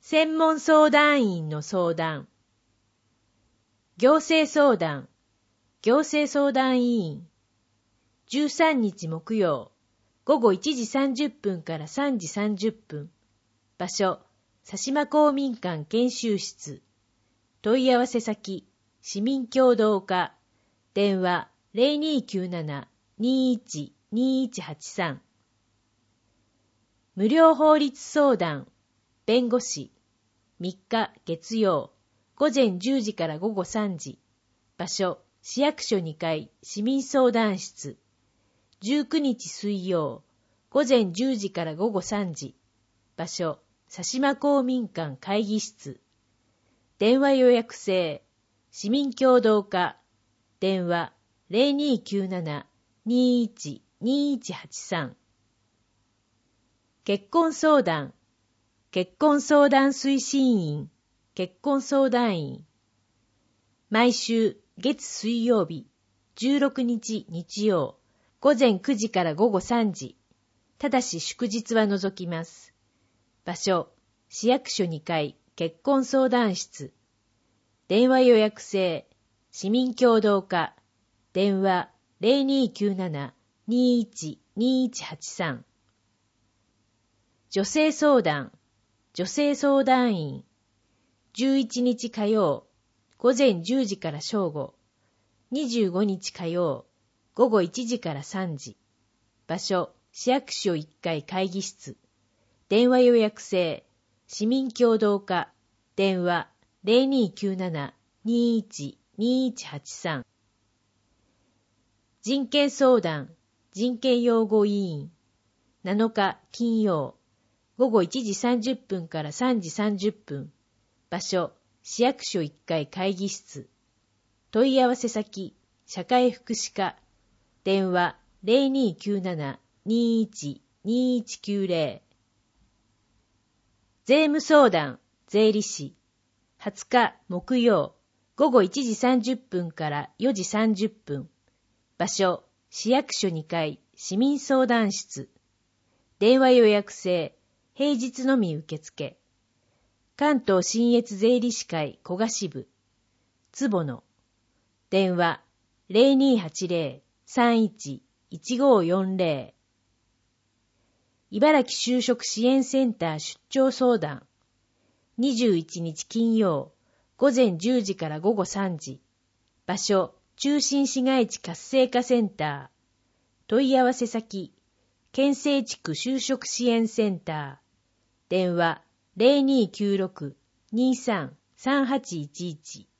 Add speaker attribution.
Speaker 1: 専門相談員の相談。行政相談、行政相談委員。13日木曜、午後1時30分から3時30分。場所、佐島公民館研修室。問い合わせ先、市民協働課。電話、0297-21-2183。無料法律相談、弁護士。3日月曜、午前10時から午後3時。場所、市役所2階、市民相談室。19日水曜、午前10時から午後3時。場所、佐島公民館会議室。電話予約制、市民協働課。電話、0297-21-2183。結婚相談、結婚相談推進員、結婚相談員。毎週月水曜日、16日日曜、午前9時から午後3時。ただし祝日は除きます。場所、市役所2階、結婚相談室。電話予約制、市民協働課。電話、0297-21-2183。女性相談、女性相談員。11日火曜、午前10時から正午。25日火曜、午後1時から3時。場所、市役所1階会議室。電話予約制、市民協働課。電話、0297-21-2183。人権相談、人権擁護委員。7日金曜、午後1時30分から3時30分。場所、市役所1階会議室。問い合わせ先、社会福祉課。電話、0297-21-2190。税務相談、税理士。20日木曜、午後1時30分から4時30分。場所、市役所2階、市民相談室。電話予約制、平日のみ受付。関東信越税理士会古賀支部。坪野。電話、0280-31-1540。茨城就職支援センター出張相談。21日金曜、午前10時から午後3時。場所、中心市街地活性化センター。問い合わせ先、県西地区就職支援センター。電話、0296-23-3811。